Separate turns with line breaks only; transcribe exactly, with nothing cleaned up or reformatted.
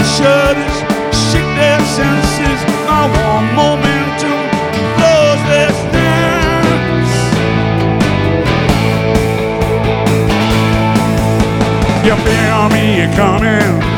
shudders shake their senses. My warm momentum flows this dance. You feel me coming.